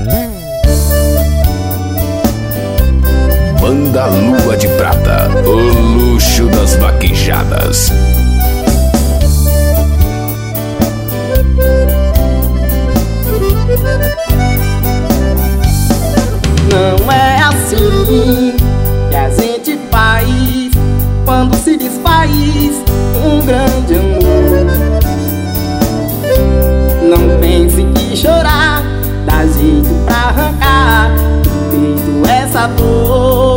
Banda Lua de Prata, o luxo das vaquejadas. Não é assim que a gente faz quando se desfaz um grande amor. Não pense que chorar dá jeito pra arrancar do peito essa dor.